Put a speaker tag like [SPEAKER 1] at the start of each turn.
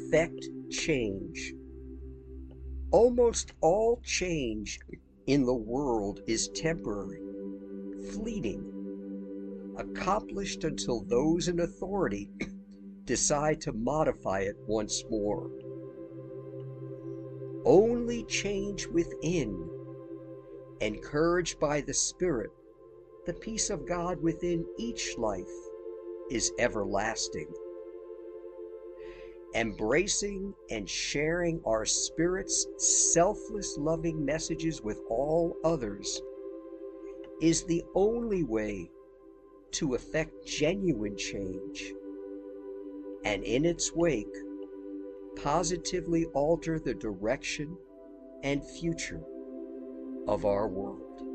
[SPEAKER 1] affect change. Almost all change in the world is temporary, fleeting, accomplished until those in authority decide to modify it once more. Only change within, encouraged by the Spirit, the peace of God within each life, is everlasting. Embracing and sharing our Spirit's selfless loving messages with all others is the only way to effect genuine change, and in its wake, positively alter the direction and future of our world.